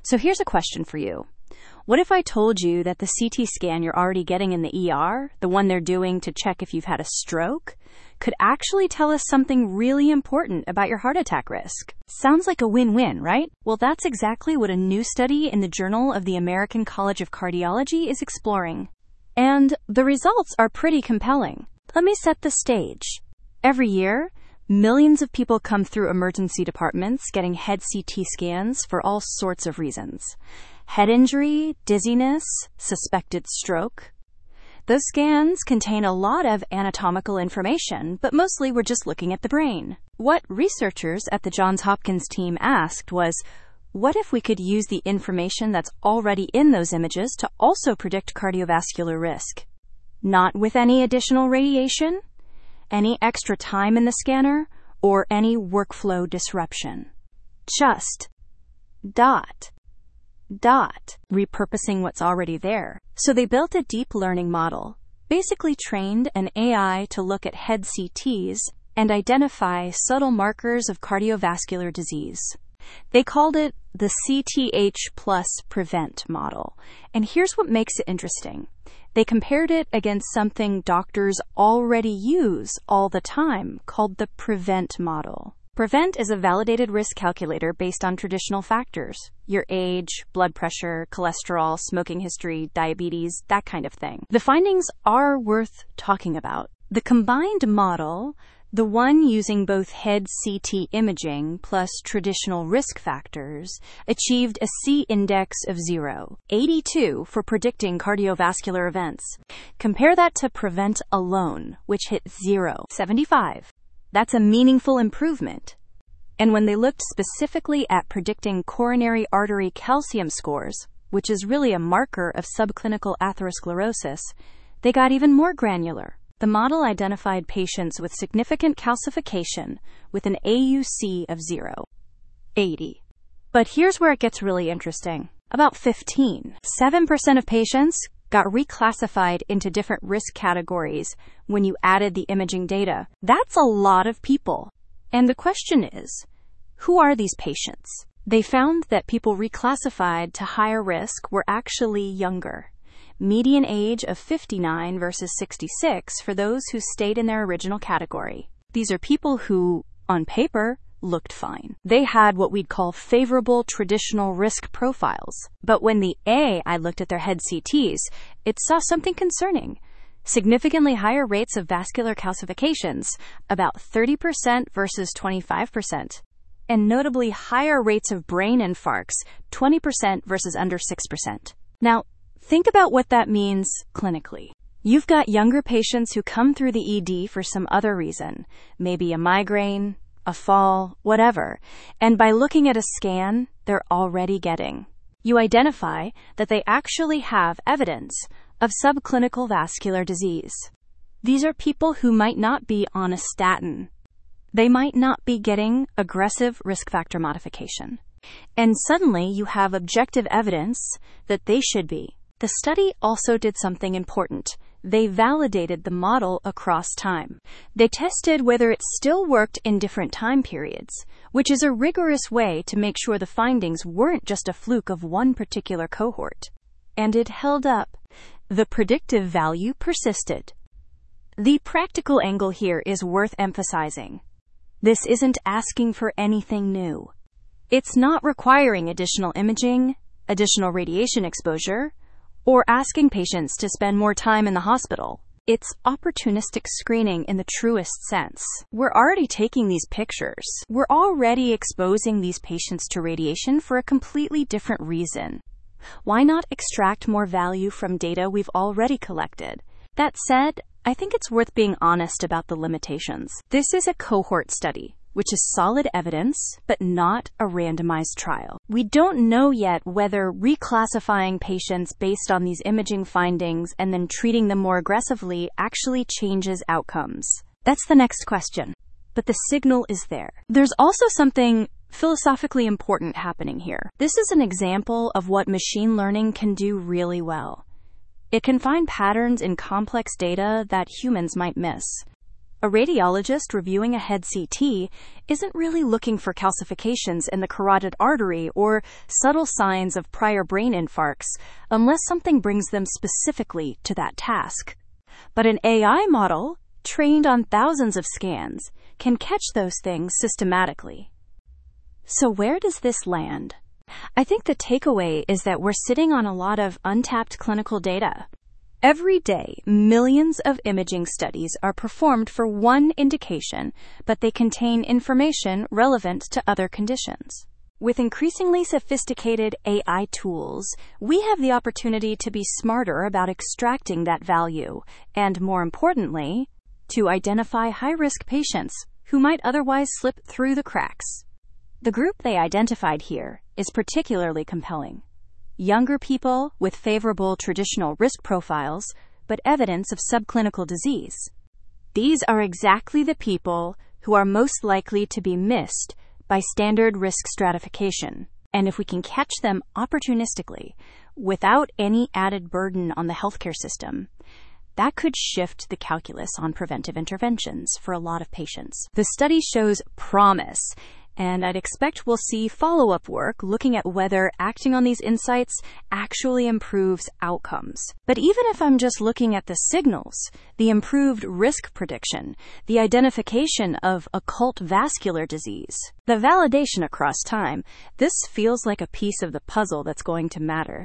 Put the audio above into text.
So here's a question for you. What if I told you that the CT scan you're already getting in the ER, the one they're doing to check if you've had a stroke, could actually tell us something really important about your heart attack risk? Sounds like a win-win, right? Well, that's exactly what a new study in the Journal of the American College of Cardiology is exploring. And the results are pretty compelling. Let me set the stage. Every year, millions of people come through emergency departments getting head CT scans for all sorts of reasons. Head injury, dizziness, suspected stroke. Those scans contain a lot of anatomical information, but mostly we're just looking at the brain. What researchers at the Johns Hopkins team asked was, what if we could use the information that's already in those images to also predict cardiovascular risk? Not with any additional radiation, any extra time in the scanner, or any workflow disruption. Just repurposing what's already there. So they built a deep learning model, basically trained an AI to look at head CTs and identify subtle markers of cardiovascular disease. They called it the CTH plus PREVENT model. And here's what makes it interesting. They compared it against something doctors already use all the time called the PREVENT model. PREVENT is a validated risk calculator based on traditional factors: your age, blood pressure, cholesterol, smoking history, diabetes, that kind of thing. The findings are worth talking about. The combined model, the one using both head CT imaging plus traditional risk factors, achieved a C-index of 0, 82 for predicting cardiovascular events. Compare that to PREVENT alone, which hit 0, 75. That's a meaningful improvement. And when they looked specifically at predicting coronary artery calcium scores, which is really a marker of subclinical atherosclerosis, they got even more granular. The model identified patients with significant calcification with an AUC of 0, 80. But here's where it gets really interesting. About 7% of patients got reclassified into different risk categories when you added the imaging data. That's a lot of people. And the question is, who are these patients? They found that people reclassified to higher risk were actually younger. Median age of 59 versus 66 for those who stayed in their original category. These are people who, on paper, looked fine. They had what we'd call favorable traditional risk profiles. But when the AI looked at their head CTs, it saw something concerning. Significantly higher rates of vascular calcifications, about 30% versus 25%. And notably higher rates of brain infarcts, 20% versus under 6%. Now, think about what that means clinically. You've got younger patients who come through the ED for some other reason, maybe a migraine, a fall, whatever. And by looking at a scan, they're already getting. You identify that they actually have evidence of subclinical vascular disease. These are people who might not be on a statin. They might not be getting aggressive risk factor modification. And suddenly you have objective evidence that they should be. The study also did something important. They validated the model across time. They tested whether it still worked in different time periods, which is a rigorous way to make sure the findings weren't just a fluke of one particular cohort. And it held up. The predictive value persisted. The practical angle here is worth emphasizing. This isn't asking for anything new. It's not requiring additional imaging, additional radiation exposure, or asking patients to spend more time in the hospital. It's opportunistic screening in the truest sense. We're already taking these pictures. We're already exposing these patients to radiation for a completely different reason. Why not extract more value from data we've already collected? That said, I think it's worth being honest about the limitations. This is a cohort study, which is solid evidence, but not a randomized trial. We don't know yet whether reclassifying patients based on these imaging findings and then treating them more aggressively actually changes outcomes. That's the next question. But the signal is there. There's also something philosophically important happening here. This is an example of what machine learning can do really well. It can find patterns in complex data that humans might miss. A radiologist reviewing a head CT isn't really looking for calcifications in the carotid artery or subtle signs of prior brain infarcts unless something brings them specifically to that task. But an AI model, trained on thousands of scans, can catch those things systematically. So where does this land? I think the takeaway is that we're sitting on a lot of untapped clinical data. Every day, millions of imaging studies are performed for one indication, but they contain information relevant to other conditions. With increasingly sophisticated AI tools, we have the opportunity to be smarter about extracting that value, and more importantly, to identify high-risk patients who might otherwise slip through the cracks. The group they identified here is particularly compelling. Younger people with favorable traditional risk profiles, but evidence of subclinical disease. These are exactly the people who are most likely to be missed by standard risk stratification. And if we can catch them opportunistically, without any added burden on the healthcare system, that could shift the calculus on preventive interventions for a lot of patients. The study shows promise, and I'd expect we'll see follow-up work looking at whether acting on these insights actually improves outcomes. But even if I'm just looking at the signals, the improved risk prediction, the identification of occult vascular disease, the validation across time, this feels like a piece of the puzzle that's going to matter.